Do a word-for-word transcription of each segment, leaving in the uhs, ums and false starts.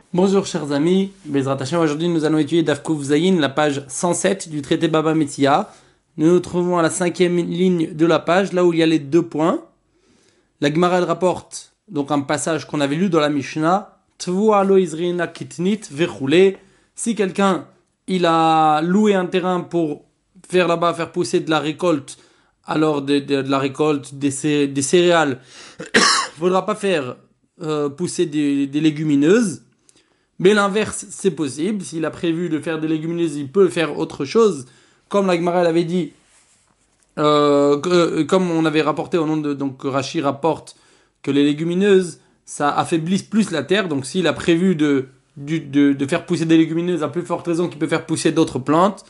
Bonjour chers amis, Bezrat Hashem, aujourd'hui nous allons étudier Daf Kuf Zayin, la page cent sept du traité Baba Metzia. Nous nous trouvons à la cinquième ligne de la page, là où il y a les deux points. La Gemara elle rapporte donc un passage qu'on avait lu dans la Mishnah. Tvua lo izrina kitnit vechule. Si quelqu'un il a loué un terrain pour faire là-bas, faire pousser de la récolte, alors de, de, de la récolte des, cé- des céréales, il ne faudra pas faire euh, pousser des, des légumineuses. Mais l'inverse, c'est possible. S'il a prévu de faire des légumineuses, il peut faire autre chose. Comme la Gemara l'avait dit, euh, que, comme on avait rapporté au nom de... Donc Rashi rapporte que les légumineuses, ça affaiblit plus la terre. Donc s'il a prévu de, de, de, de faire pousser des légumineuses, à plus forte raison qu'il peut faire pousser d'autres plantes.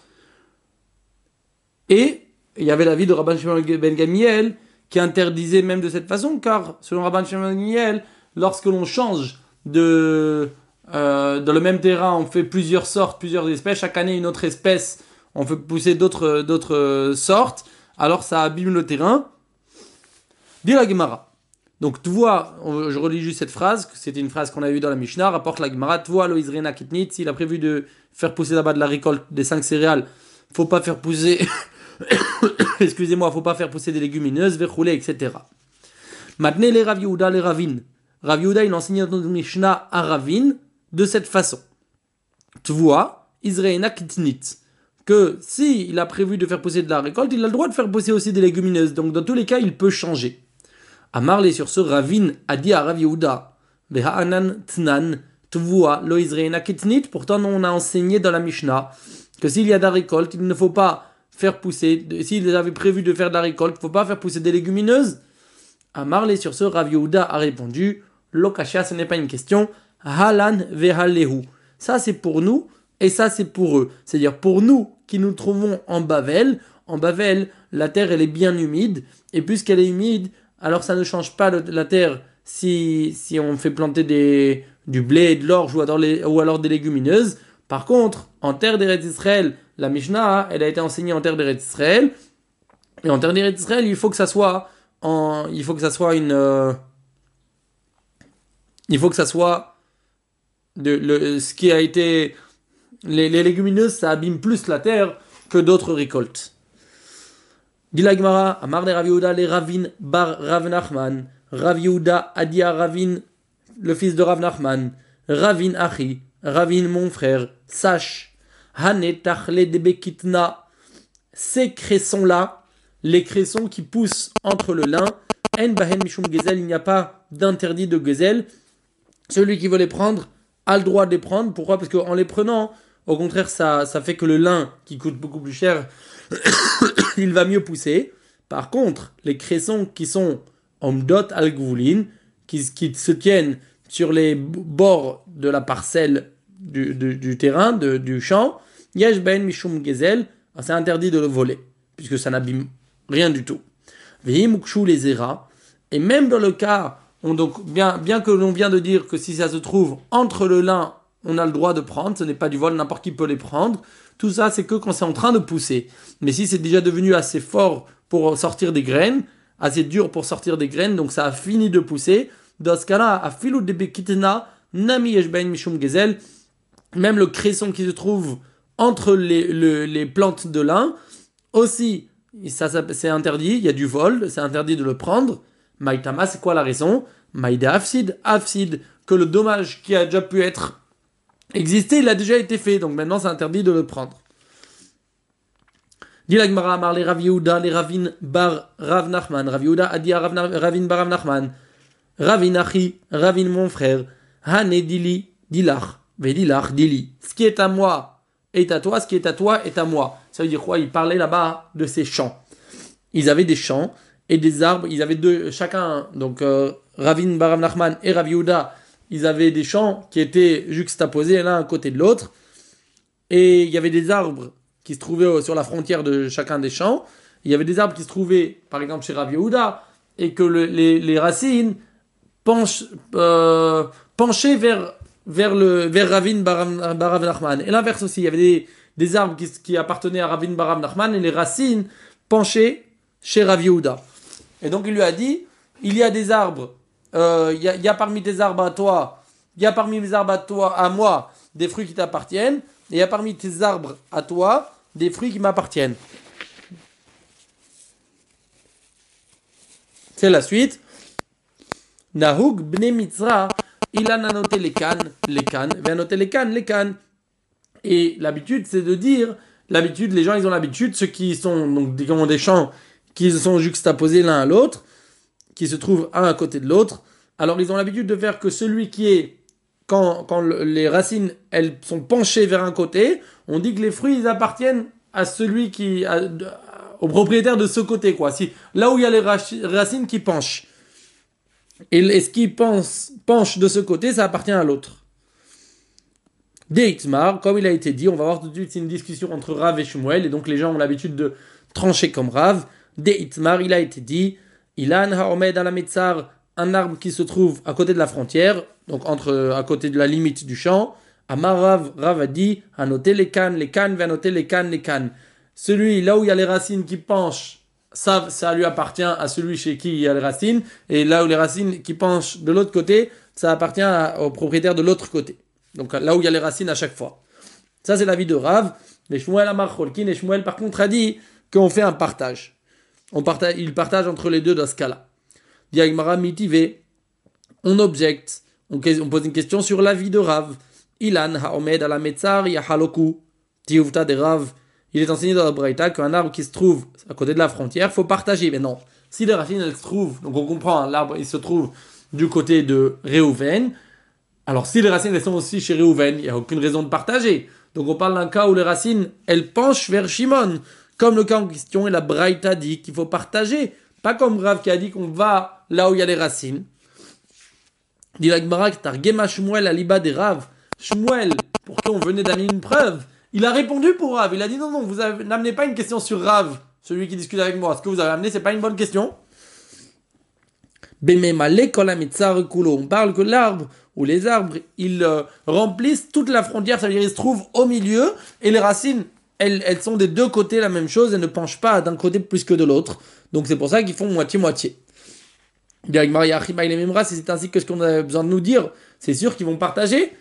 Et il y avait l'avis de Rabban Shimon ben Gamiel qui interdisait même de cette façon, car selon Rabban Shimon ben Gamiel, lorsque l'on change de... Euh, dans le même terrain, on fait plusieurs sortes, plusieurs espèces. Chaque année, une autre espèce, on fait pousser d'autres, d'autres sortes. Alors, ça abîme le terrain. Dit la Gemara. Donc, tu vois, je relis juste cette phrase, que c'était une phrase qu'on a vue dans la Mishnah, rapporte la Gemara. Tu vois, lo izrena kitnit, s'il a prévu de faire pousser là-bas de la récolte des cinq céréales, faut pas faire pousser, excusez-moi, faut pas faire pousser des légumineuses, verroulées, et cetera. Maintenant, les Rav Yehuda, les Ravin. Rav Yehuda, il enseigne dans notre Mishnah à Ravin, de cette façon. Tu vois, Israël kitnit, que si il a prévu de faire pousser de la récolte, il a le droit de faire pousser aussi des légumineuses. Donc dans tous les cas, il peut changer. Amarle sur ce, Ravin a dit à Rav Yehuda, Veha'anan tnan, tu vois, lo Israël kitnit, pourtant on a enseigné dans la Mishnah que s'il y a de la récolte, il ne faut pas faire pousser, s'il avait prévu de faire de la récolte, il ne faut pas faire pousser des légumineuses. Amarle sur ce, Rav Yehuda a répondu, Lokasha, ce n'est pas une question, Halan vehalehu. Ça c'est pour nous et ça c'est pour eux. C'est-à-dire pour nous qui nous trouvons en Bavel. En Bavel, la terre elle est bien humide et puisqu'elle est humide, alors ça ne change pas le, la terre si, si on fait planter des, du blé, de l'orge ou alors, les, ou alors des légumineuses. Par contre, en terre d'Eretz Israël, la Mishnah, elle a été enseignée en terre d'Eretz Israël. Et en terre d'Eretz Israël, il faut que ça soit en, il faut que ça soit une, euh, il faut que ça soit De, le, ce qui a été les, les légumineuses ça abîme plus la terre que d'autres récoltes. Dit la Gemara, Amar de Rav Yehuda le Ravin bar Rav Nachman. Rav Yehuda a dit à Ravin, le fils de Rav Nachman, Ravin Achi, Ravin mon frère, sache, Hane tachle de bekitna, ces cressons là, les cressons qui poussent entre le lin, En bahen mishum gezel, il n'y a pas d'interdit de gezel. Celui qui veut les prendre a le droit de les prendre. Pourquoi ? Parce qu'en les prenant, au contraire, ça, ça fait que le lin, qui coûte beaucoup plus cher, il va mieux pousser. Par contre, les cressons qui sont omdot al gvulin, qui, qui se tiennent sur les bords de la parcelle du, du, du terrain, de, du champ, yesh ben mishum gezel, c'est interdit de le voler, puisque ça n'abîme rien du tout. Vehim ukshu les eras, et même dans le cas On donc, bien, bien que l'on vient de dire que si ça se trouve entre le lin, on a le droit de prendre, ce n'est pas du vol, n'importe qui peut les prendre. Tout ça, c'est que quand c'est en train de pousser. Mais si c'est déjà devenu assez fort pour sortir des graines, assez dur pour sortir des graines, donc ça a fini de pousser, dans ce cas-là, à filou de bekitna, nami yeshbain mishum gezel, même le cresson qui se trouve entre les, les, les plantes de lin, aussi, ça, ça, c'est interdit, il y a du vol, c'est interdit de le prendre. Maïtama, c'est quoi la raison ? Maïda afsid, afsid, que le dommage qui a déjà pu être existé, il a déjà été fait, donc maintenant c'est interdit de le prendre. Dit la Gemara Amar les Rav Yehuda, les Ravin bar Rav Nachman. Rav Yehuda a dit à Rav, Ravin bar Rav Nachman, Ravin achi, Ravin mon frère, Hane dili, dilach, vedilach dili. Ce qui est à moi est à toi, ce qui est à toi est à moi. Ça veut dire quoi ? Il parlait là-bas de ces champs. Ils avaient des champs et des arbres, ils avaient deux, chacun, donc euh, Ravin bar Rav Nachman et Rav Yehuda, ils avaient des champs qui étaient juxtaposés l'un à côté de l'autre, et il y avait des arbres qui se trouvaient sur la frontière de chacun des champs, il y avait des arbres qui se trouvaient, par exemple, chez Rav Yehuda, et que le, les, les racines penchent, euh, penchaient vers, vers, le, vers Ravin bar Rav Nachman, et l'inverse aussi, il y avait des, des arbres qui, qui appartenaient à Ravin bar Rav Nachman, et les racines penchaient chez Rav Yehuda. Et donc il lui a dit, il y a des arbres, euh, il, y a, il y a parmi tes arbres à toi il y a parmi mes arbres à toi, à moi, des fruits qui t'appartiennent, et il y a parmi tes arbres à toi, des fruits qui m'appartiennent. C'est la suite. Nahug bne mitzra, il a noté les cannes, les cannes, vient noter les cannes, les cannes. Et l'habitude, c'est de dire, l'habitude, les gens, ils ont l'habitude, ceux qui sont, donc, qui ont des champs qui sont juxtaposés l'un à l'autre, qui se trouvent un à côté de l'autre, alors ils ont l'habitude de faire que celui qui est, quand, quand le, les racines, elles sont penchées vers un côté, on dit que les fruits, ils appartiennent à celui qui, à, au propriétaire de ce côté, quoi. Si, là où il y a les racines qui penchent. Et, et ce qui pense, penche de ce côté, ça appartient à l'autre. Deitmar, comme il a été dit, on va voir tout de suite, c'est une discussion entre Rav et Shmuel, et donc les gens ont l'habitude de trancher comme Rav. Deitmar, il a été dit, Ilan haomed ala metzar, un arbre qui se trouve à côté de la frontière, donc entre, à côté de la limite du champ. Amar Rav, Rav a dit, à noter les cannes, les cannes, va noter les cannes, les cannes. Celui, là où il y a les racines qui penchent, ça, ça lui appartient à celui chez qui il y a les racines, et là où les racines qui penchent de l'autre côté, ça appartient à, au propriétaire de l'autre côté. Donc là où il y a les racines à chaque fois. Ça c'est l'avis de Rav. Mais Shmuel Amar Cholkin, et Shmuel par contre a dit qu'on fait un partage. On partage, il partage entre les deux dans ce cas-là. Diagmara mitivé, on objecte, on, on pose une question sur l'avis de Rav. Ilan haomed ala metzar yahaloku tiuvta de Rav. Il est enseigné dans la Braïta qu'un arbre qui se trouve à côté de la frontière, faut partager. Mais non, si les racines elles se trouvent, donc on comprend, l'arbre il se trouve du côté de Réhouven. Alors si les racines elles sont aussi chez Réhouven, il n'y a aucune raison de partager. Donc on parle d'un cas où les racines elles penchent vers Shimon, comme le cas en question et la Braïta dit qu'il faut partager, pas comme Rav qui a dit qu'on va là où il y a les racines. Dit la Gemara, Targema Shmuel aliba des Rav. Shmuel, pour qui on venait d'amener une preuve, il a répondu pour Rav. Il a dit non non, vous n'amenez pas une question sur Rav, celui qui discute avec moi. Ce que vous avez amené, c'est pas une bonne question. On parle que l'arbre ou les arbres, ils euh, remplissent toute la frontière, ça veut dire ils se trouvent au milieu et les racines, elles, elles sont des deux côtés la même chose, elles ne penchent pas d'un côté plus que de l'autre. Donc c'est pour ça qu'ils font moitié-moitié. Si c'est ainsi que ce qu'on a besoin de nous dire, c'est sûr qu'ils vont partager.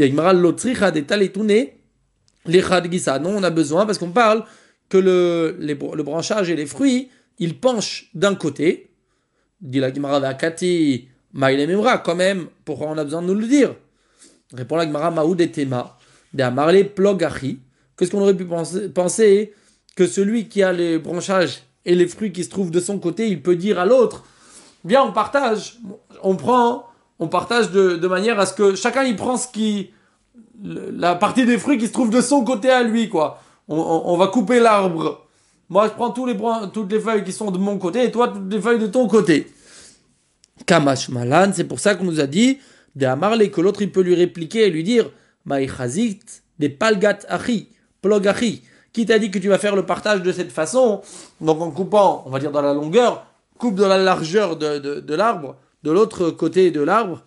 Non, on a besoin parce qu'on parle que le, les, le branchage et les fruits, ils penchent d'un côté. Dit la Gemara Vakati, Maïlemimra, quand même, pourquoi on a besoin de nous le dire? Répond la Gemara Maoud et Tema, de Amarle Plogachi. Qu'est-ce qu'on aurait pu penser, penser que celui qui a les branchages et les fruits qui se trouvent de son côté, il peut dire à l'autre, viens, on partage, on prend, on partage de, de manière à ce que chacun il prend ce qui, la partie des fruits qui se trouve de son côté à lui, quoi. On, on, on va couper l'arbre. Moi, je prends tous les bran- toutes les feuilles qui sont de mon côté et toi, toutes les feuilles de ton côté. Kamash Malan, c'est pour ça qu'on nous a dit, de Amarle, que l'autre il peut lui répliquer et lui dire, Maïchazit, des palgat achi, plog achi. Qui t'a dit que tu vas faire le partage de cette façon? Donc en coupant, on va dire dans la longueur, coupe dans la largeur de, de, de l'arbre, de l'autre côté de l'arbre.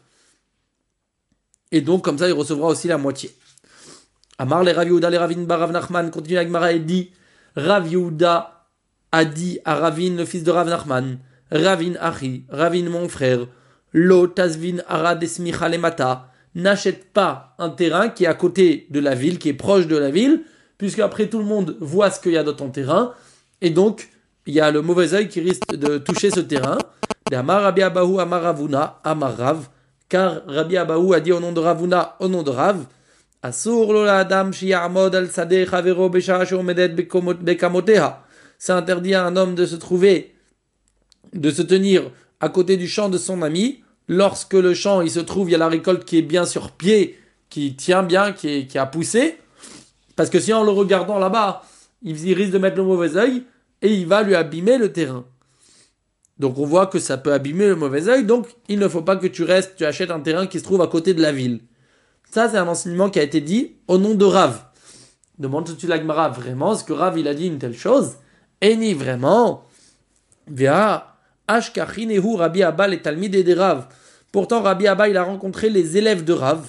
Et donc comme ça, il recevra aussi la moitié. Amar les Rav Yehuda, les Ravin bar Rav Nachman, continue la Gemara et dit, Rav Yehuda a dit à Ravin, le fils de Rav Nachman, Ravin Achi, Ravin mon frère, Lo Tazvin Arad Esmicha Lemata, n'achète pas un terrain qui est à côté de la ville, qui est proche de la ville, puisque après tout le monde voit ce qu'il y a dans ton terrain, et donc il y a le mauvais œil qui risque de toucher ce terrain. Amar Rabbi Abahu Amar Ravuna Amar Rav, car Rabbi Abahu a dit au nom de Ravuna, au nom de Rav, Asur lo la adam shiyamod al sadeh chavero besha sheomedet bekamoteha. C'est interdit à un homme de se trouver, de se tenir à côté du champ de son ami, lorsque le champ, il se trouve, il y a la récolte qui est bien sur pied, qui tient bien, qui, est, qui a poussé, parce que si en le regardant là-bas, il, il risque de mettre le mauvais œil, et il va lui abîmer le terrain. Donc on voit que ça peut abîmer le mauvais œil, donc il ne faut pas que tu restes, tu achètes un terrain qui se trouve à côté de la ville. Ça, c'est un enseignement qui a été dit au nom de Rav. Demande tout de suite la Gemara, vraiment, est-ce que Rav, il a dit une telle chose? Et ni vraiment. Via Ashkachinehu Rabbi Abba les Talmid et des Rav. Pourtant, Rabbi Abba, il a rencontré les élèves de Rav.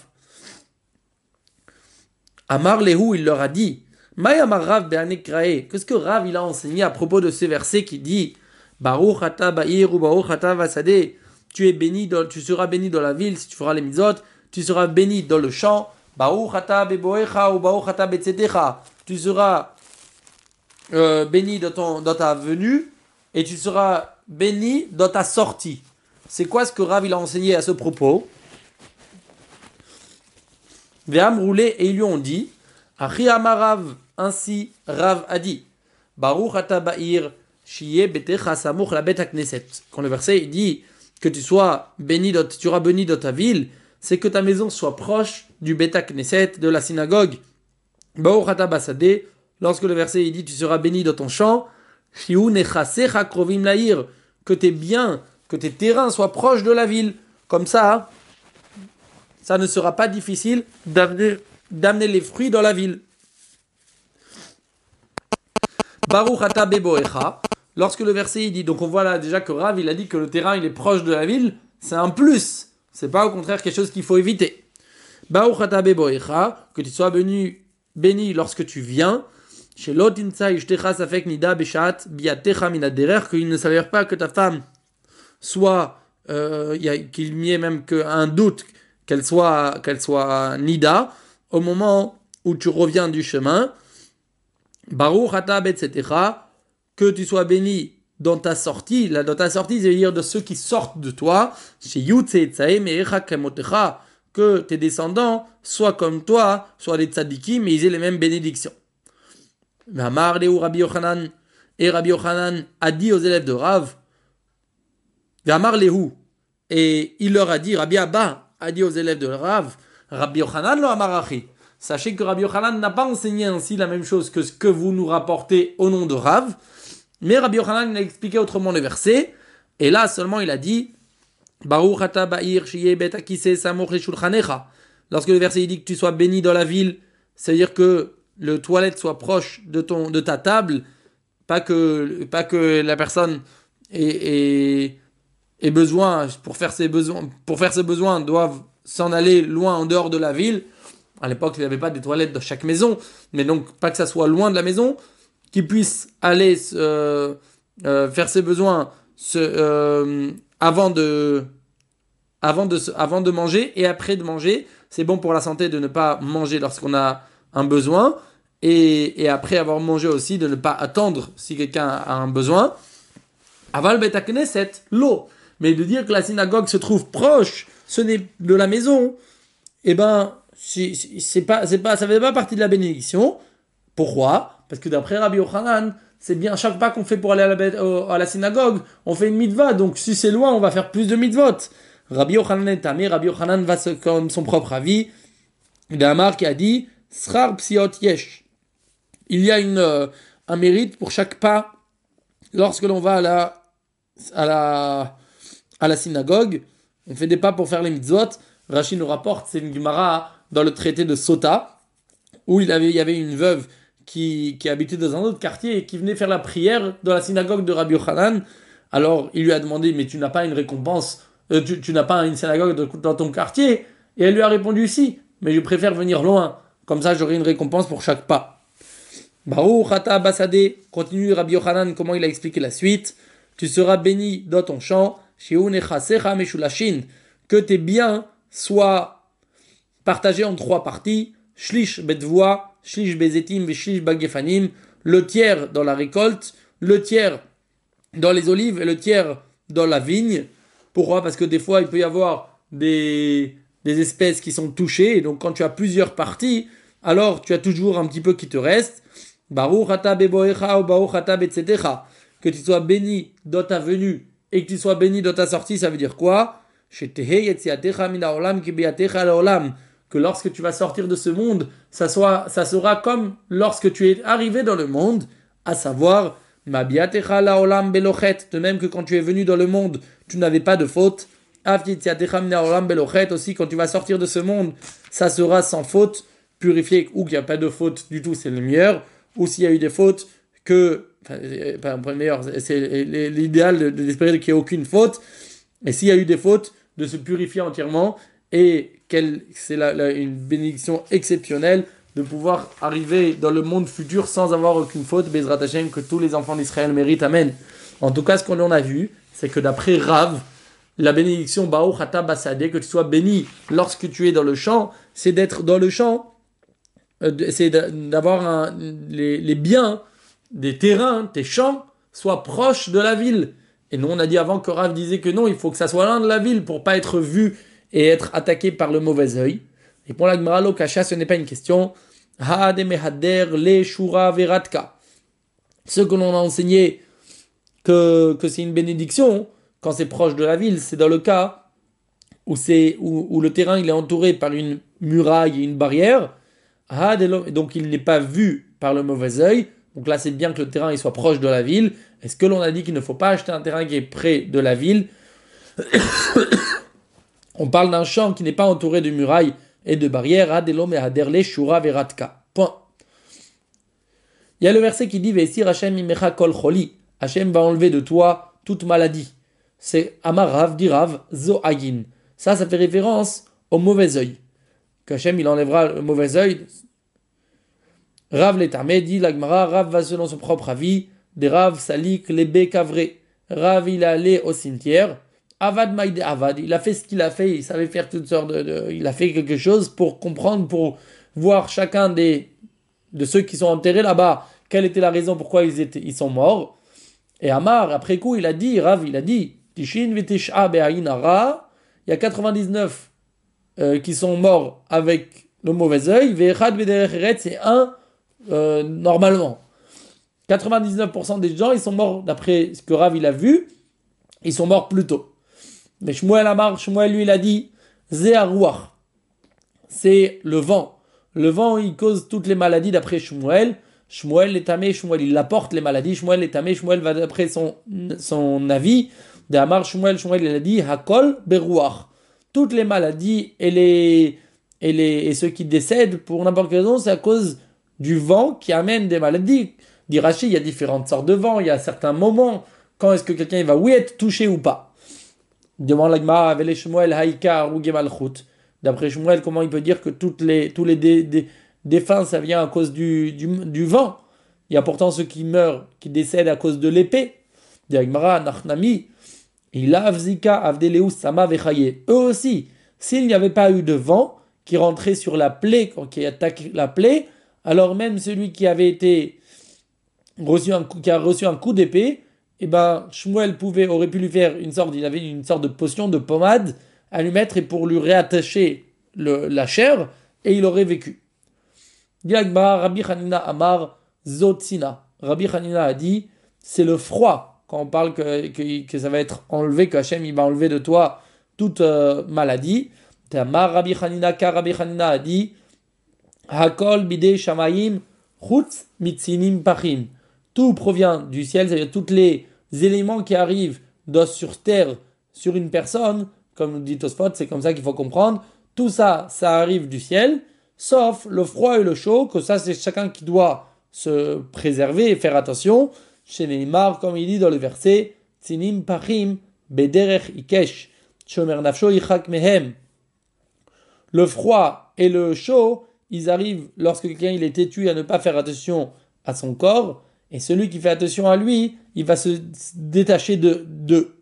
Amar Lehu, il leur a dit, Maï Amar Rav Be'anekrae. Qu'est-ce que Rav, il a enseigné à propos de ce verset qui dit, Baruch Ata Ba'ir ou Baruch Ata Vasade. Tu es béni, dans, tu seras béni dans la ville si tu feras les mitzvot. tu seras béni dans le champ. Baruch ata beboecha ou baruch ata betzetecha. Tu seras euh, béni dans, ton, dans ta venue et tu seras béni dans ta sortie. C'est quoi ce que Rav il a enseigné à ce propos? Ve'am roulé et ils lui ont dit, Achi amarav, ainsi Rav a dit, Baruch ata ba'ir shiye betecha samuch la bet hakneset. Quand le verset il dit que tu sois béni, dans, tu seras béni dans ta ville, c'est que ta maison soit proche du bet hakneset, de la synagogue. Baruch ata basade, lorsque le verset il dit tu seras béni dans ton champ, shiu nechasecha krovim la'ir, que tes biens, que tes terrains soient proches de la ville. Comme ça, ça ne sera pas difficile d'amener, d'amener les fruits dans la ville. Baruch ata beboecha. Lorsque le verset il dit, donc on voit là déjà que Rav il a dit que le terrain il est proche de la ville, c'est un plus. C'est pas au contraire quelque chose qu'il faut éviter. Baruch ata beboecha, que tu sois béni, béni lorsque tu viens. Chez l'otinsa ishtecha safek nida beshat biatecha minaderer, qu'il ne s'avère pas que ta femme soit, euh, y a, qu'il y ait même qu'un doute qu'elle soit, qu'elle soit nida au moment où tu reviens du chemin. Baruch ata betzetecha, que tu sois béni dans ta sortie. Là, dans ta sortie, ça veut dire de ceux qui sortent de toi. Chez Yutse Tsae Meecha Kemotecha, que tes descendants soient comme toi, soient des tzadikim, mais ils aient les mêmes bénédictions. Amar Leu Rabbi Yochanan, et Rabbi Yochanan a dit aux élèves de Rav, Amar Leu, et il leur a dit, Rabbi Abba a dit aux élèves de Rav, Rabbi Yochanan lo amarachi. Sachez que Rabbi Yochanan n'a pas enseigné ainsi la même chose que ce que vous nous rapportez au nom de Rav, mais Rabbi Yochanan a expliqué autrement le verset, et là seulement il a dit Baruch ata ba'ir shiye bet hakiseh samuch leshulchanecha. Lorsque le verset il dit que tu sois béni dans la ville, c'est-à-dire que le toilette soit proche de ton de ta table, pas que pas que la personne ait, ait, ait besoin pour faire ses besoins pour faire ses besoins doivent s'en aller loin en dehors de la ville. À l'époque, il n'y avait pas des toilettes dans chaque maison, mais donc pas que ça soit loin de la maison, qu'ils puissent aller euh, euh, faire ses besoins se, euh, avant de avant de avant de manger et après de manger. C'est bon pour la santé de ne pas manger lorsqu'on a un besoin et, et après avoir mangé aussi de ne pas attendre si quelqu'un a un besoin. Aval bet hakneset l'eau, mais de dire que la synagogue se trouve proche, ce n'est de la maison, eh ben c'est, c'est pas c'est pas ça fait pas partie de la bénédiction. Pourquoi? Parce que d'après Rabbi Yochanan, c'est bien chaque pas qu'on fait pour aller à la, à la synagogue, on fait une mitzvah, donc si c'est loin, on va faire plus de mitzvot. Rabbi Yochanan est tamé, Rabbi Yochanan va comme son propre avis. Il y a un Amar qui a dit Srar psiot yesh. Il y a une, euh, un mérite pour chaque pas lorsque l'on va à la, à la, à la synagogue. On fait des pas pour faire les mitzvot. Rashi nous rapporte, c'est une Gemara dans le traité de Sota, où il, avait, il y avait une veuve qui, qui habitait dans un autre quartier et qui venait faire la prière dans la synagogue de Rabbi Yochanan. Alors il lui a demandé, mais tu n'as pas une récompense, euh, tu, tu n'as pas une synagogue de, dans ton quartier? Et elle lui a répondu, si, mais je préfère venir loin, comme ça j'aurai une récompense pour chaque pas. Baruch ata basade, continue Rabbi Yochanan, comment il a expliqué la suite. Tu seras béni dans ton champ, que tes biens soient partagés en trois parties, shlish betvoa, shlish bezetim et shlish bagefanim, le tiers dans la récolte, le tiers dans les olives et le tiers dans la vigne. Pourquoi? Parce que des fois il peut y avoir des, des espèces qui sont touchées, et donc quand tu as plusieurs parties, alors tu as toujours un petit peu qui te reste. Baruch ata beboecha ou baruch ata betzetecha, que tu sois béni dans ta venue et que tu sois béni dans ta sortie, ça veut dire quoi? Que lorsque tu vas sortir de ce monde, ça, soit, ça sera comme lorsque tu es arrivé dans le monde, à savoir, de même que quand tu es venu dans le monde, tu n'avais pas de faute. Aussi, quand tu vas sortir de ce monde, ça sera sans faute, purifié, ou qu'il n'y a pas de faute du tout, c'est le meilleur, ou s'il y a eu des fautes, que, enfin, pas le meilleur, c'est l'idéal d'espérer qu'il n'y ait aucune faute, et s'il y a eu des fautes, de se purifier entièrement, et quelle, c'est la, la, une bénédiction exceptionnelle de pouvoir arriver dans le monde futur sans avoir aucune faute, Bezrat Hashem, que tous les enfants d'Israël méritent, amen. En tout cas, ce qu'on en a vu, c'est que d'après Rav, la bénédiction Baruch Ata Basadeh, que tu sois béni lorsque tu es dans le champ, c'est d'être dans le champ, euh, c'est d'avoir un, les, les biens des terrains, tes champs, soient proches de la ville. Et nous, on a dit avant que Rav disait que non, il faut que ça soit loin de la ville pour pas être vu et être attaqué par le mauvais œil. Et pour la Gemara, lo kasha, ce n'est pas une question. Ha de mehader le shura veratka. Ce que l'on a enseigné que, que c'est une bénédiction, quand c'est proche de la ville, c'est dans le cas où, c'est, où, où le terrain il est entouré par une muraille et une barrière, donc il n'est pas vu par le mauvais œil. Donc là, c'est bien que le terrain il soit proche de la ville. Est-ce que l'on a dit qu'il ne faut pas acheter un terrain qui est près de la ville? On parle d'un champ qui n'est pas entouré de murailles et de barrières. Point. Il y a le verset qui dit Ve'esir Hashem imecha kol choli. Hashem va enlever de toi toute maladie. C'est Amar Rav dit Rav zo agin. Ça, ça fait référence au mauvais œil. Que Hashem il enlèvera le mauvais œil. Rav l'étamé dit la Gemara, Rav va selon son propre avis. Des Rav salik lebe kavre. Rav il est allé au cimetière. Avad maïde avad. Il a fait ce qu'il a fait. Il savait faire toutes sortes de, de. Il a fait quelque chose pour comprendre, pour voir chacun des de ceux qui sont enterrés là-bas, quelle était la raison pourquoi ils, étaient, ils sont morts. Et Amar, après coup, il a dit, Rav, il a dit, Tishin v'tish'a be'ayin hara, il y a quatre-vingt-dix-neuf euh, qui sont morts avec le mauvais œil, ve'echad v'derech eretz, c'est un euh, normalement. quatre-vingt-dix-neuf pour cent des gens, ils sont morts, d'après ce que Rav il a vu, ils sont morts plus tôt. Mais Shmuel Amar, Shmuel lui, il a dit, Ze'aruach, c'est le vent. Le vent, il cause toutes les maladies d'après Shmuel. Shmuel est tamé, Shmuel, il apporte les maladies. Shmuel est tamé, Shmuel va d'après son, son avis. D'Amar Shmuel, Shmuel, il a dit Hakol beruach. Toutes les maladies et, les, et, les, et ceux qui décèdent pour n'importe quelle raison, c'est à cause du vent qui amène des maladies. Dit Rashi, il y a différentes sortes de vent. Il y a certains moments. Quand est-ce que quelqu'un va, oui, être touché ou pas? Demande l'Agmara, avec Shmuel, Haïkar ou Gemalchut. D'après Shmuel, comment il peut dire que toutes les, tous les dé, dé, défunts, ça vient à cause du, du, du vent? Il y a pourtant ceux qui meurent, qui décèdent à cause de l'épée. Diagmara, Nachnami, Ilav Zika, Avdeleus, Sama Vechaye. Eux aussi, s'il n'y avait pas eu de vent qui rentrait sur la plaie, qui attaque la plaie, alors même celui qui avait été reçu un coup, qui a reçu un coup d'épée, eh ben, Shmuel pouvait, aurait pu lui faire une sorte, il avait une sorte de potion de pommade à lui mettre et pour lui réattacher le, la chair, et il aurait vécu. Diagma, Rabbi Hanina Amar Zotsina. Rabbi Hanina a dit, c'est le froid, quand on parle que, que, que ça va être enlevé, que Hachem il va enlever de toi toute euh, maladie. Amar Rabbi Hanina, car Rabbi Hanina a dit, Hakol bide shamayim chutz mitzinim pachim. Tout provient du ciel, c'est-à-dire tous les éléments qui arrivent d'os sur terre sur une personne, comme nous dit Tosfot, c'est comme ça qu'il faut comprendre. Tout ça, ça arrive du ciel, sauf le froid et le chaud, que ça, c'est chacun qui doit se préserver et faire attention. Chez Neymar, comme il dit dans le verset, Tzinim pachim bederech ikesh, shomer nafsho yichak mehem. Le froid et le chaud, ils arrivent lorsque quelqu'un il est têtu à ne pas faire attention à son corps, et celui qui fait attention à lui, il va se détacher de d'eux.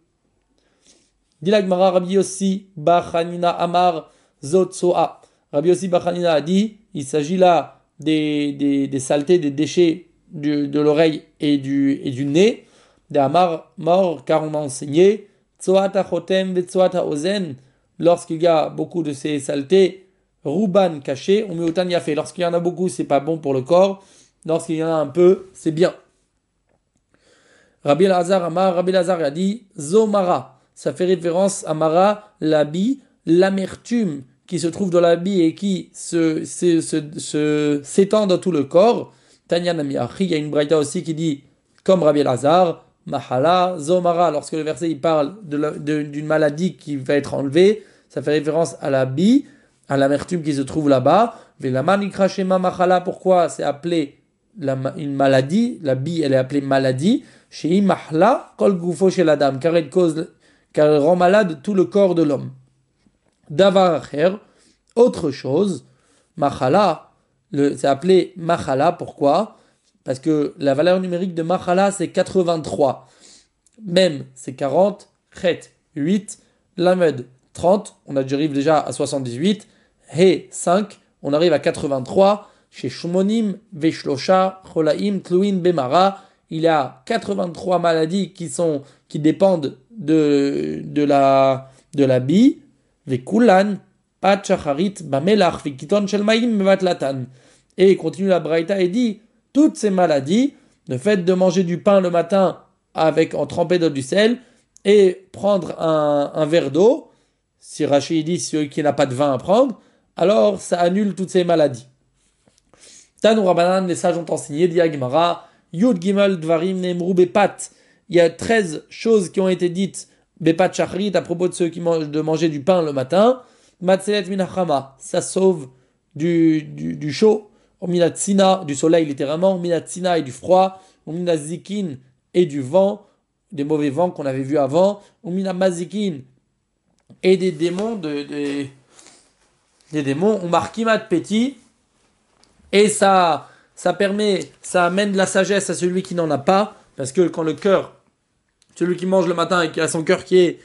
Dit la Gemara, Rabbi Yossi Bachanina Amar Zotsoa. Rabbi Yossi Bachanina a dit, il s'agit là des, des, des saletés, des déchets du, de l'oreille et du, et du nez. Des Amar mort, car on a enseigné, Tsoata Chotem Vetsoata Ozen, lorsqu'il y a beaucoup de ces saletés, Ruban caché, on met autant y a fait. Lorsqu'il y en a beaucoup, c'est pas bon pour le corps. Lorsqu'il y en a un peu, c'est bien. Rabbi Lazar Amar, Rabbi Lazar a dit, Zomara. Ça fait référence à Mara, l'habit, l'amertume qui se trouve dans l'habit et qui se, se, se, se, s'étend dans tout le corps. Tanya Namiachi, il y a une braïta aussi qui dit, comme Rabbi Lazar, Mahala, Zomara, lorsque le verset il parle de la, de, d'une maladie qui va être enlevée, ça fait référence à l'habit, à l'amertume qui se trouve là-bas. Velaman Shema Mahala, pourquoi c'est appelé la, une maladie? La bille, elle est appelée maladie. Chez Mahla, Kol Gufo chez la dame, car elle cause, car elle rend malade tout le corps de l'homme. Davar Acher, autre chose, Machala, le, c'est appelé Machala, pourquoi? Parce que la valeur numérique de Machala, c'est quatre-vingt-trois. Même, c'est quarante, Chet, huit. Lamed, trente, on arrive déjà à soixante-dix-huit. He, cinq, on arrive à quatre-vingt-trois. Chez Shmonim, Veshlosha, Cholaim, Tluin, Bemara, il y a quatre-vingt-trois maladies qui sont, qui dépendent de, de la, de la bille. Vekulan, Pat Shacharit, Bamelach, Vekiton Shelmaim, Mevatlatan. Et il continue la Braïta et dit, toutes ces maladies, le fait de manger du pain le matin avec, en trempé d'eau du sel, et prendre un, un verre d'eau, si Rachid dit celui qui n'a pas de vin à prendre, alors ça annule toutes ces maladies. Tanou Rabbanan, les sages ont enseigné, dit Agmara, Yud Gimel Dvarim Nemru Bepat. Il y a treize choses qui ont été dites, Bepat Shachrit, à propos de ceux qui mangent de manger du pain le matin. Matzelet Minachama, ça sauve du, du, du chaud. Ominatsina, du soleil littéralement. Ominatsina et du froid. Ominazikin et du vent, des mauvais vents qu'on avait vus avant. Ominamazikin et des démons, de, de, des démons. Omarkimat Petit. Et ça, ça permet, ça amène de la sagesse à celui qui n'en a pas, parce que quand le cœur, celui qui mange le matin et qui a son cœur qui est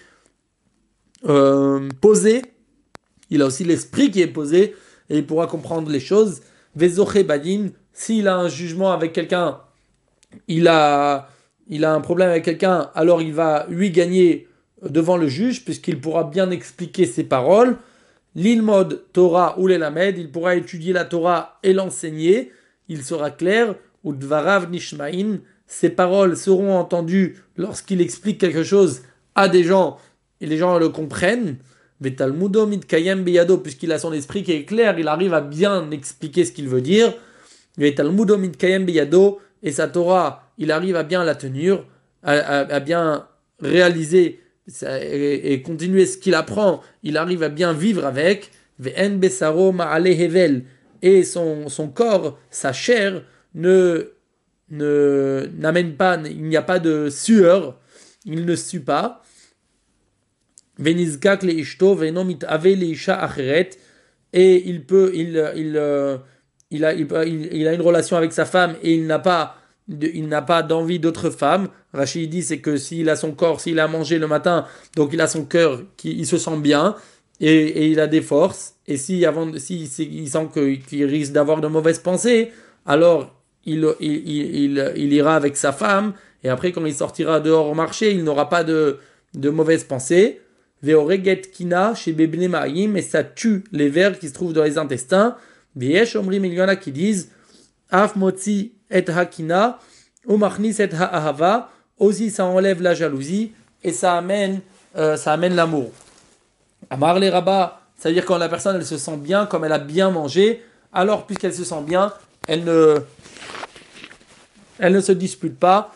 euh, posé, il a aussi l'esprit qui est posé, et il pourra comprendre les choses. Vezoche badin, s'il a un jugement avec quelqu'un, il a, il a un problème avec quelqu'un, alors il va lui gagner devant le juge, puisqu'il pourra bien expliquer ses paroles. L'ilmod Torah ou l'elamed, il pourra étudier la Torah et l'enseigner, il sera clair, ou dvarav nishmain, ses paroles seront entendues lorsqu'il explique quelque chose à des gens, et les gens le comprennent, vetalmudo mitkayem beyado, puisqu'il a son esprit qui est clair, il arrive à bien expliquer ce qu'il veut dire, vetalmudo mitkayem beyado, et sa Torah, il arrive à bien la tenir, à, à, à bien réaliser Et, et continuer ce qu'il apprend, il arrive à bien vivre avec. Ve'en besaro ma'ale hevel, et son, son corps, sa chair, ne, ne n'amène pas, il n'y a pas de sueur, il ne sue pas. Ve'nizkak le ishto ve'no mit'ave le isha acheret, et il peut, il, il, il, a, il, il, il a une relation avec sa femme et il n'a pas De, il n'a pas d'envie d'autres femmes. Rachid dit c'est que s'il a son corps, s'il a mangé le matin, donc il a son cœur, qui, il se sent bien et, et il a des forces. Et si avant, si, si il sent que, qu'il risque d'avoir de mauvaises pensées, alors il, il, il, il, il ira avec sa femme. Et après, quand il sortira dehors au marché, il n'aura pas de, de mauvaises pensées. Veoreget kina chez Bebne Maïm, et ça tue les vers qui se trouvent dans les intestins. Viesh omrim, il y en a qui disent Af motzi et hakina, ou machnis et ha'ahava, aussi ça enlève la jalousie et ça amène, euh, ça amène l'amour. Amar les rabats, c'est-à-dire quand la personne elle se sent bien, comme elle a bien mangé, alors puisqu'elle se sent bien, elle ne, elle ne se dispute pas.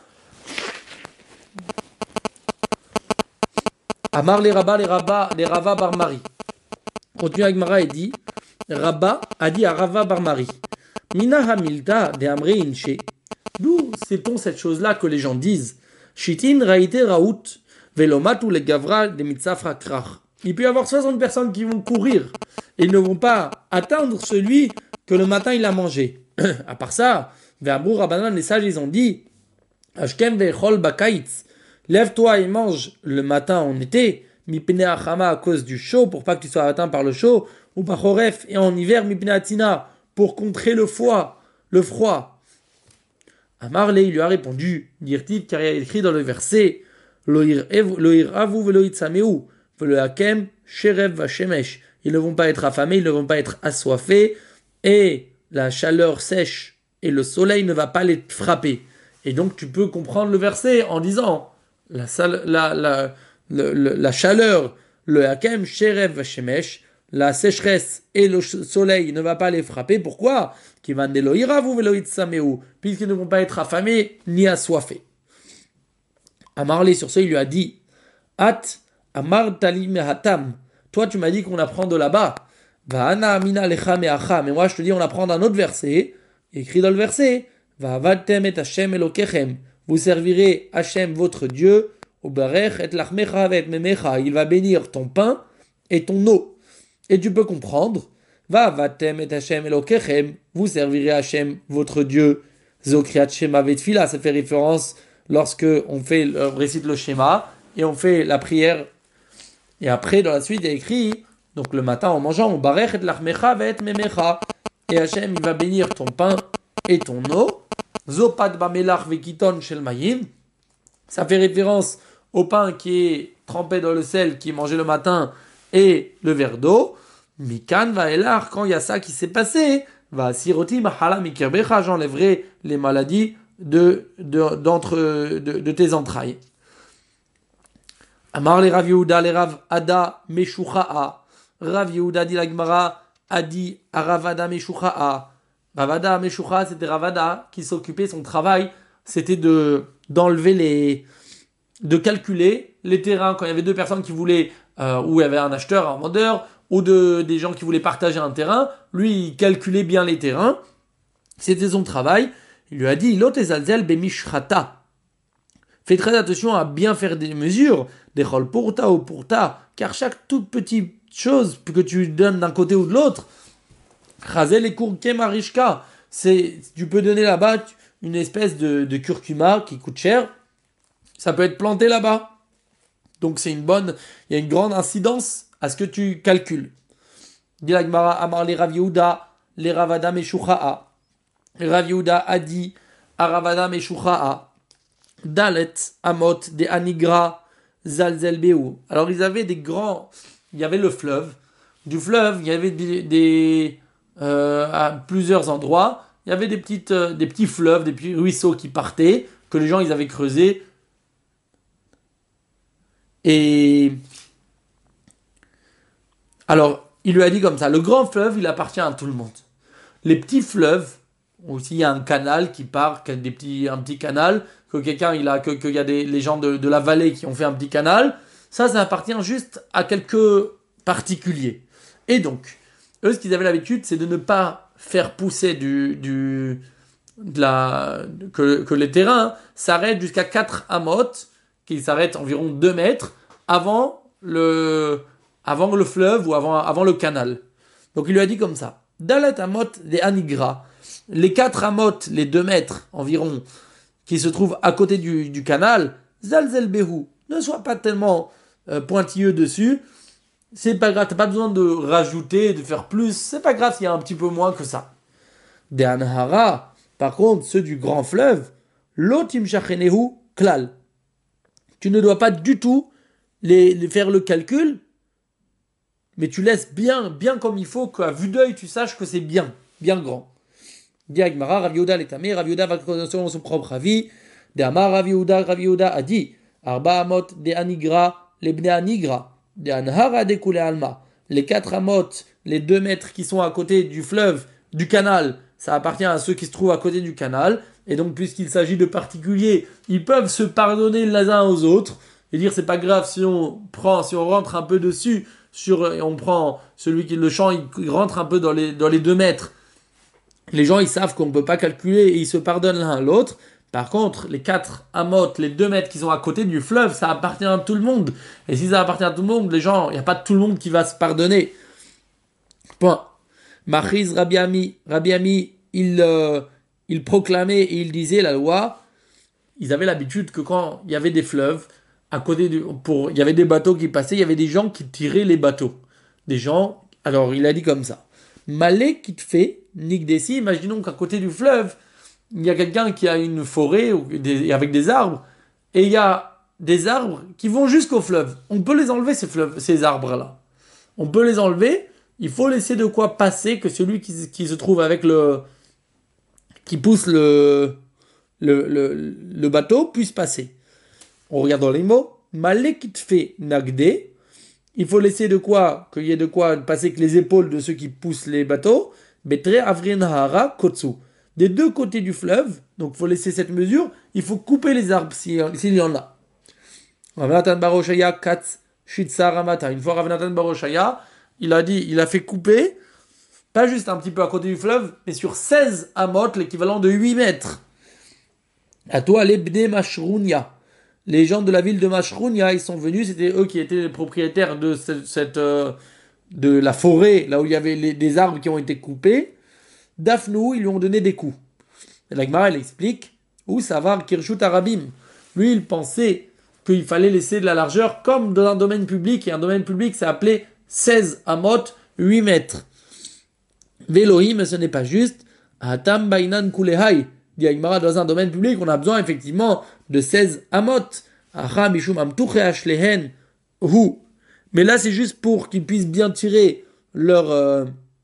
Amar les rabats, les rabats, les Rava bar Mari. Continue avec Mara et dit, Rabba a dit à Rava bar Mari. Mina hamilta de amre inche. D'où sait-on cette chose-là que les gens disent? Shitin raite raout velomatu le gavra de mitzafra krach. Il peut y avoir soixante personnes qui vont courir et ils ne vont pas atteindre celui que le matin il a mangé. À part ça, ve'amru Rabbanan, les sages ils ont dit Ashkem ve'chol bakaitz, lève-toi et mange le matin en été, mipne achama à cause du chaud pour pas que tu sois atteint par le chaud, ou bachoref et en hiver mipne atina pour contrer le froid, le froid. Amarle, il lui a répondu, dirtiv, car il y a écrit dans le verset, Loir avu veloit sameu, velo hakem, sherev vashemesh. Ils ne vont pas être affamés, ils ne vont pas être assoiffés, et la chaleur sèche et le soleil ne va pas les frapper. Et donc tu peux comprendre le verset en disant, la, la, la, la, la, la chaleur, le hakem, sherev vashemesh, la sécheresse et le soleil ne va pas les frapper. Pourquoi? Puisqu'ils ne vont pas être affamés ni assoiffés. Amarlé sur ce, il lui a dit At amar tali mehatam. Toi, tu m'as dit qu'on apprend de là-bas. Va ana amina lecha meacha. Mais moi, je te dis, on apprend d'un autre verset. Écrit dans le verset Va avatem et Hashem elokechem. Vous servirez Hashem, votre Dieu. Uberech et lachmecha et memecha. Il va bénir ton pain et ton eau. Et tu peux comprendre, va vatem et Hashem elokechem, vous servirez Hashem, votre Dieu. Zokriat Shema Vetfila, ça fait référence lorsque on fait, on récite le schéma et on fait la prière Et après, dans la suite, il y a écrit, donc le matin en mangeant, on barech et lachmecha ve et memecha. Et Hachem, il va bénir ton pain et ton eau. Zopat bamelach vekiton shel mayim. Ça fait référence au pain qui est trempé dans le sel, qui est mangé le matin, et le verre d'eau. Mikan va elar, quand il y a ça qui s'est passé, va siroti mahala mikirbecha, j'enlèverai les maladies de, de, d'entre, de, de tes entrailles. Amar le Rav Yehuda, le Rav Ada Meshucha'a. Rav Yehuda dit la Gemara, a dit à Ravada Meshucha'a. Ravada Meshucha'a, c'était Ravada qui s'occupait, son travail, c'était de, d'enlever les, de calculer les terrains. Quand il y avait deux personnes qui voulaient, euh, ou il y avait un acheteur, un vendeur, ou de, des gens qui voulaient partager un terrain, lui, il calculait bien les terrains. C'était son travail. Il lui a dit, Lot ezalzel bemishrata. Fais très attention à bien faire des mesures, des rôles pourta ou pourta, car chaque toute petite chose que tu donnes d'un côté ou de l'autre, Chazel et kurkema, c'est, tu peux donner là-bas une espèce de, de curcuma qui coûte cher, ça peut être planté là-bas. Donc c'est une bonne, il y a une grande incidence à ce que tu calcules. Dit la Gemara, Amar les Rav Yehuda, les Ravada Meshucha'a. Rav Yehuda a dit à Ravada Meshucha'a, Dalet, Amot, des Anigra, Zalzelbeu. Alors ils avaient des grands, il y avait le fleuve. Du fleuve, il y avait des, des euh, à plusieurs endroits, il y avait des petites, euh, des petits fleuves, des petits ruisseaux qui partaient, que les gens ils avaient creusés. Et alors, il lui a dit comme ça, le grand fleuve, il appartient à tout le monde. Les petits fleuves, aussi il y a un canal qui part, des petits, un petit canal, que quelqu'un, il a, que, qu'il y a des, les gens de, de la vallée qui ont fait un petit canal, ça, ça appartient juste à quelques particuliers. Et donc, eux, ce qu'ils avaient l'habitude, c'est de ne pas faire pousser du, du, de la, que, que les terrains s'arrêtent jusqu'à quatre amotes, qui s'arrêtent environ deux mètres, avant le, avant le fleuve ou avant, avant le canal. Donc il lui a dit comme ça, Dalet amot des anigra, les quatre amotes, les deux mètres environ, qui se trouvent à côté du, du canal, Zalzelbehu, ne sois pas tellement euh, pointilleux dessus, c'est pas grave, t'as pas besoin de rajouter, de faire plus, c'est pas grave s'il y a un petit peu moins que ça. Des anhara, par contre, ceux du grand fleuve, lotim shachenehu klal. Tu ne dois pas du tout les, les faire le calcul, mais tu laisses bien, bien comme il faut, qu'à vue d'œil, tu saches que c'est bien, bien grand. Dit Agmara, Rav Yehuda l'étamé, Rav Yehuda va selon son propre avis. De Amar Rav Yehuda, Rav Yehuda a dit, Arba amot de anigra, les bne anigra, de anhara de kule alma. Les quatre amot, les deux mètres qui sont à côté du fleuve, du canal, ça appartient à ceux qui se trouvent à côté du canal. Et donc, puisqu'il s'agit de particuliers, ils peuvent se pardonner les uns aux autres et dire c'est pas grave si on prend, si on rentre un peu dessus, sur, et on prend celui qui le champ, il rentre un peu dans les, dans les deux mètres. Les gens, ils savent qu'on ne peut pas calculer et ils se pardonnent l'un à l'autre. Par contre, les quatre amotes, les deux mètres qui sont à côté du fleuve, ça appartient à tout le monde. Et si ça appartient à tout le monde, les gens, il n'y a pas tout le monde qui va se pardonner. Point. Machiz Rabbi Ami, Rabbi Ami, il, euh, il proclamait et il disait la loi. Ils avaient l'habitude que quand il y avait des fleuves, à côté du, pour, il y avait des bateaux qui passaient, il y avait des gens qui tiraient les bateaux. Des gens, alors il a dit comme ça. Malé qui te fait, Nigdesi, imaginons qu'à côté du fleuve, il y a quelqu'un qui a une forêt ou des, avec des arbres, et il y a des arbres qui vont jusqu'au fleuve. On peut les enlever, ces, fleuves, ces arbres-là. On peut les enlever, il faut laisser de quoi passer, que celui qui, qui se trouve avec le... qui pousse le, le, le, le bateau puisse passer. On regarde dans les mots. Malé qui te fait nagdé, il faut laisser de quoi, qu'il y ait de quoi passer que les épaules de ceux qui poussent les bateaux. Betre avrinahara kotsu. Des deux côtés du fleuve, donc il faut laisser cette mesure, il faut couper les arbres s'il y en a. Rav Baroshaya katz shitsa ramata. Une fois Rav Natan Baroshaya, il a dit, il a fait couper, pas juste un petit peu à côté du fleuve, mais sur seize amot, l'équivalent de huit mètres. À toi, les bne mashrounia. Les gens de la ville de Mashrounia, ils sont venus, c'était eux qui étaient les propriétaires de cette, cette euh, de la forêt, là où il y avait les, des arbres qui ont été coupés. Dafnou, ils lui ont donné des coups. Et la Gemara, elle explique, où ça va, Kirshut Arabim. Lui, il pensait qu'il fallait laisser de la largeur comme dans un domaine public, et un domaine public c'est appelé seize amot, huit mètres. Vélohi, mais ce n'est pas juste. Hatam bainan kulehai. Dit Agmara, dans un domaine public, on a besoin effectivement de seize amot. Acha mishum amtuche ashlehen hu. Mais là, c'est juste pour qu'ils puissent bien tirer leur, euh,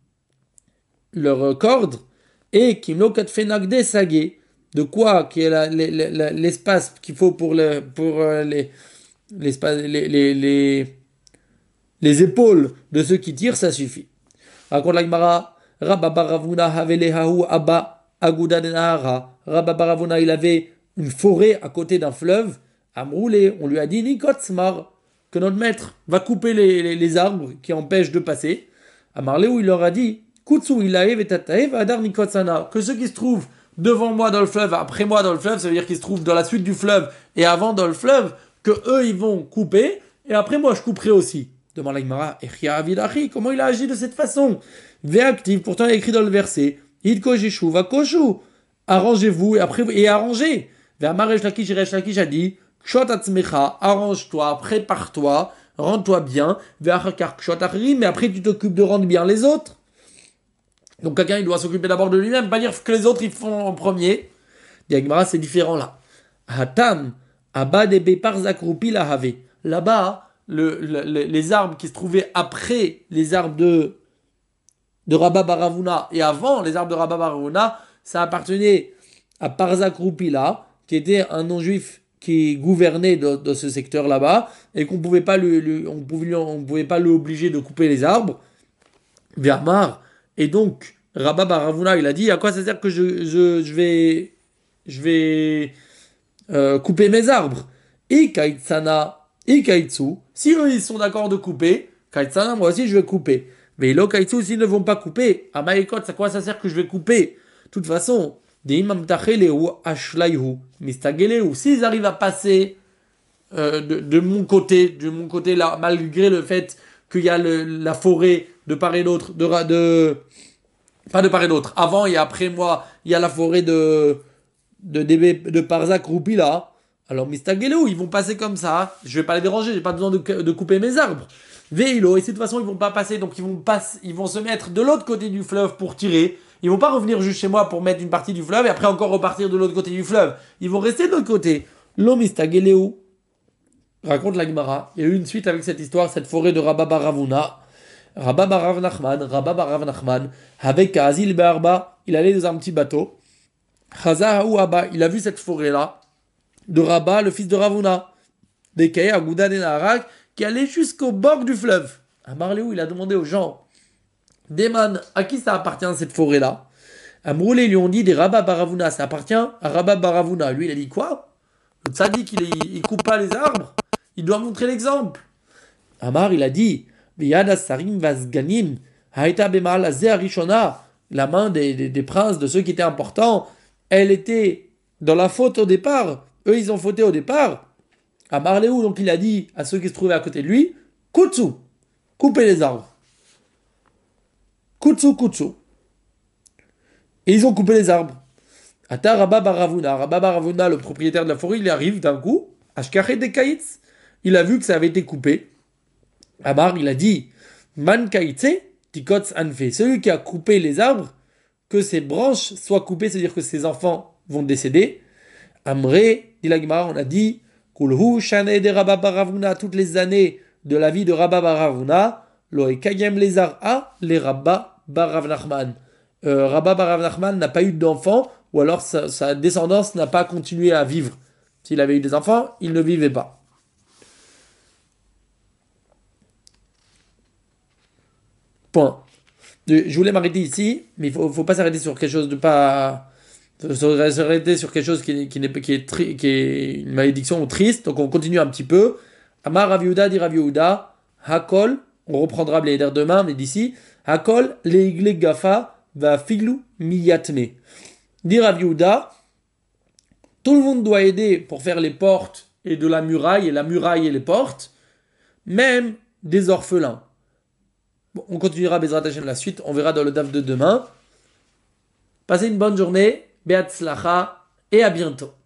leur corde. Et kimlo katfenagde sagé. De quoi qui est la, la, la, l'espace qu'il faut pour, le, pour euh, les, l'espace, les, les, les, les épaules de ceux qui tirent, ça suffit. Raconte l'Agmara, Rabba Baravuna havelehahu abba aguda denahara. Rabba Baravuna, il avait une forêt à côté d'un fleuve. Amroulé, on lui a dit, Nikotsmar, que notre maître va couper les, les, les arbres qui empêchent de passer. Amarleu, il leur a dit, Kutsu ilaev et tataev adar nikotsana, que ceux qui se trouvent devant moi dans le fleuve, après moi dans le fleuve, ça veut dire qu'ils se trouvent dans la suite du fleuve et avant dans le fleuve, que eux ils vont couper, et après moi je couperai aussi. Demande l'Agmara, Echia avidachi, comment il a agi de cette façon? Véactive, pourtant il est écrit dans le verset, Idko jeshu va koshu, arrangez-vous et après et arrangez. Ve'amar Resh Lakish, Resh Lakish a dit, Kshot atzmecha, arrange-toi, prépare-toi, rends-toi bien, ve'achakar kshot achrim, mais après tu t'occupes de rendre bien les autres. Donc quelqu'un il doit s'occuper d'abord de lui-même, pas dire que les autres ils font en premier. Diagmara c'est différent là. Hatam abadebe parzakrupi la have. Là-bas, le, le, le, les arbres qui se trouvaient après les arbres de de Rabba Baravuna et avant les arbres de Rabba Baravuna, ça appartenait à Parzakrupila, qui était un non-juif qui gouvernait dans, dans ce secteur là-bas et qu'on pouvait pas le, le on pouvait on pouvait pas l'obliger de couper les arbres. Vermar. Et donc, Rabba Baravuna, il a dit, à quoi ça sert que je, je, je vais, je vais euh, couper mes arbres? Et Kaitsana, et Kaitsu, si eux ils sont d'accord de couper, Kaitsana, moi aussi je vais couper. Mais lo Kaitsu, s'ils ne vont pas couper, à Maïkot, à quoi ça sert que je vais couper? De toute façon, des imam tachele ou ashlaihu, mistagele, s'ils arrivent à passer euh, de, de mon côté, de mon côté là, malgré le fait qu'il y a le, la forêt de part et d'autre, de, de, pas de part et d'autre, avant et après moi, il y a la forêt de, de, de, de Parzak Roupi là, alors Mistagelou, ils vont passer comme ça, je vais pas les déranger, j'ai pas besoin de, de couper mes arbres. Veilo, et de toute façon ils vont pas passer, donc ils vont, pas, ils vont se mettre de l'autre côté du fleuve pour tirer, ils vont pas revenir juste chez moi pour mettre une partie du fleuve et après encore repartir de l'autre côté du fleuve, ils vont rester de l'autre côté. Lo Mistagelou, raconte la Gemara, il y a eu une suite avec cette histoire, cette forêt de Rabba Baravuna. Rabba Barav Nachman, Rabba Barav Nachman, avec Azil Be'arba, il allait dans un petit bateau. Chazahaou Abba, il a vu cette forêt-là, de Rabba, le fils de Ravuna, d'Ekei Agouda Denaharak, qui allait jusqu'au bord du fleuve. À Marléou, il a demandé aux gens, Deman, à qui ça appartient cette forêt-là? À Mroulé, ils lui ont dit, des Rabba Baravuna, ça appartient à Rabba Baravuna. Lui, il a dit quoi? Le tzaddik, il, il coupe pas les arbres, il doit montrer l'exemple. Amar, il a dit, la main des, des, des princes, de ceux qui étaient importants, elle était dans la faute au départ. Eux, ils ont fauté au départ. À Marléou, donc il a dit à ceux qui se trouvaient à côté de lui, Kutsu, coupez les arbres. Kutsu, Kutsu. Et ils ont coupé les arbres. Ata Rabba Baravuna. Rabba Baravuna, le propriétaire de la forêt, il arrive d'un coup, Ashkachet de Kaitz. Il a vu que ça avait été coupé. Amar, il a dit, Man kaitse, tikots anfe, celui qui a coupé les arbres, que ses branches soient coupées, c'est-à-dire que ses enfants vont décéder. Amré, dit la Gemara, on a dit, Kulhu shane de Rabba Baravuna, toutes les années de la vie de Rabba Baravuna, loe kayem les a, les Rabba Barav Nachman. Euh, Rabba Barav Nachman n'a pas eu d'enfants, ou alors sa, sa descendance n'a pas continué à vivre. S'il avait eu des enfants, il ne vivait pas. Point. Je voulais m'arrêter ici, mais il faut, faut pas s'arrêter sur quelque chose de pas. S'arrêter sur quelque chose qui, qui, n'est, qui, est, tri, qui est une malédiction ou triste. Donc on continue un petit peu. Amar Rav Yehuda dit Rav Yehuda, Hakol, on reprendra les airs demain, mais d'ici, Hakol, leigle gafa, va figlu miyatme. Dit Rav Yehuda, tout le monde doit aider pour faire les portes et de la muraille, et la muraille et les portes, même des orphelins. Bon, on continuera Bezrat Hashem la suite, on verra dans le D A F de demain. Passez une bonne journée, Be'atzlacha, et à bientôt.